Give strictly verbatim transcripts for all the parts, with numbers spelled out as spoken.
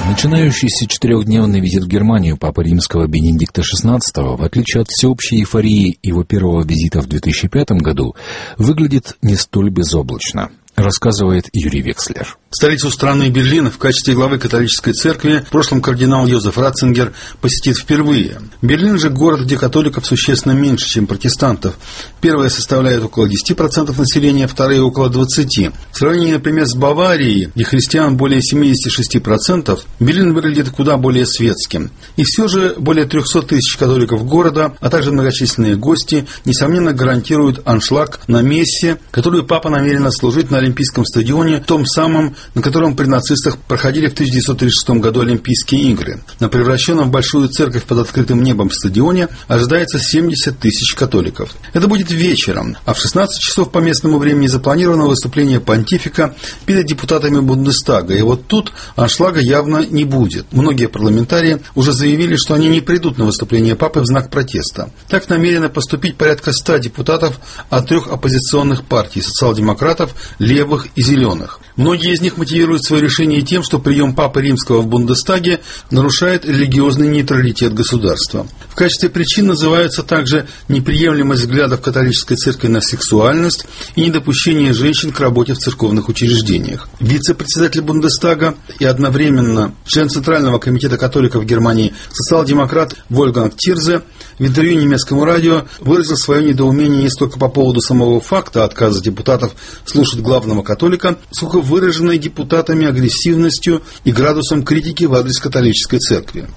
Начинающийся четырехдневный визит в Германию Папы Римского Бенедикта шестнадцатого, в отличие от всеобщей эйфории его первого визита в две тысячи пятом году, выглядит не столь безоблачно, рассказывает Юрий Векслер. Столицу страны Берлин в качестве главы католической церкви в прошлом кардинал Йозеф Ратцингер посетит впервые. Берлин же город, где католиков существенно меньше, чем протестантов. Первые составляют около десять процентов населения, вторые около двадцать процентов. В сравнении, например, с Баварией, где христиан более семьдесят шесть процентов, Берлин выглядит куда более светским. И все же более триста тысяч католиков города, а также многочисленные гости, несомненно гарантируют аншлаг на мессе, которую папа намерен служить на Олимпийском стадионе, том самом, на котором при нацистах проходили в тысяча девятьсот тридцать шестом году Олимпийские игры. На превращенном в большую церковь под открытым небом стадионе ожидается семьдесят тысяч католиков. Это будет вечером, а в шестнадцать часов по местному времени запланировано выступление понтифика перед депутатами Бундестага. И вот тут аншлага явно не будет. Многие парламентарии уже заявили, что они не придут на выступление папы в знак протеста. Так намерены поступить порядка ста депутатов от трех оппозиционных партий – социал-демократов, левых и зеленых. Многие из них мотивируют свое решение тем, что прием Папы Римского в Бундестаге нарушает религиозный нейтралитет государства. В качестве причин называются также неприемлемость взглядов католической церкви на сексуальность и недопущение женщин к работе в церковных учреждениях. Вице-председатель Бундестага и одновременно член Центрального комитета католиков Германии социал-демократ Вольфганг Тирзе в интервью немецкому радио выразил свое недоумение не столько по поводу самого факта отказа депутатов слушать главного католика, сколько выраженной депутатами агрессивностью и градусом критики в адрес католической церкви.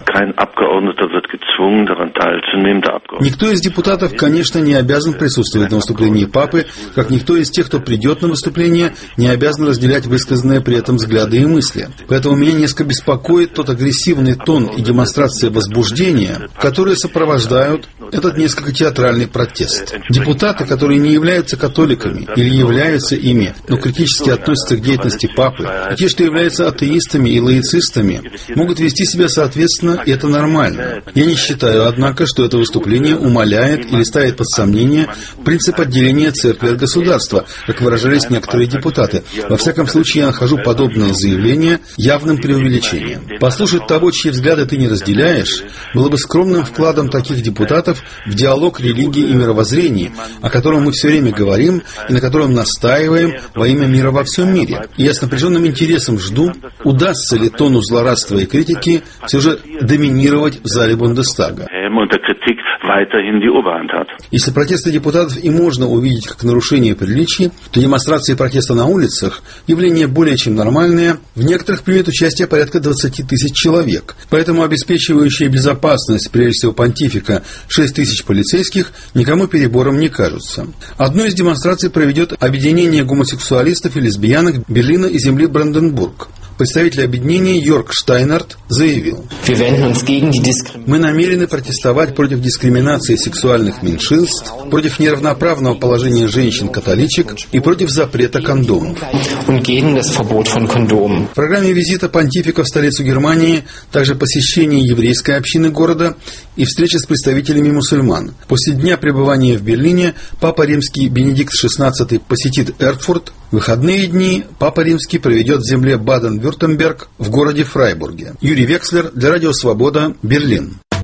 Никто из депутатов, конечно, не обязан присутствовать на выступлении папы, как никто из тех, кто придет на выступление, не обязан разделять высказанные при этом взгляды и мысли. Поэтому меня несколько беспокоит тот агрессивный тон и демонстрация возбуждения, которые сопровождают этот несколько театральный протест. Депутаты, которые не являются католиками или являются ими, но критически относятся к деятельности папы, и те, что являются атеистами и лаицистами, могут вести себя соответственно, и это нормально. Я не считаю, однако, что это выступление умаляет или ставит под сомнение принцип отделения церкви от государства, как выражались некоторые депутаты. Во всяком случае, я нахожу подобное заявление явным преувеличением. Послушать того, чьи взгляды ты не разделяешь, было бы скромным вкладом таких депутатов в диалог религии и мировоззрения, о котором мы все время говорим и на котором настаиваем во имя мира во всем мире. И я с напряженным интересом жду, удастся ли тону злорадства и критики все же доминировать в зале Бундестага. Если протесты депутатов и можно увидеть как нарушение приличий, то демонстрации протеста на улицах – явление более чем нормальное. В некоторых примет участие порядка двадцати тысяч человек. Поэтому обеспечивающие безопасность, прежде всего понтифика, шесть тысяч полицейских никому перебором не кажутся. Одну из демонстраций проведет объединение гомосексуалистов и лесбиянок Берлина и земли Бранденбург. Представитель объединения Йорк Штайнард заявил: «Мы намерены протестовать против дискриминации сексуальных меньшинств, против неравноправного положения женщин-католичек и против запрета кондомов». В программе визита понтифика в столицу Германии также посещение еврейской общины города и встреча с представителями мусульман. После дня пребывания в Берлине Папа Римский Бенедикт шестнадцатый посетит Эрфурт. В выходные дни Папа Римский проведет в земле Баден-Вюртемберг в городе Фрайбурге. Юрий Векслер для Радио Свобода, Берлин.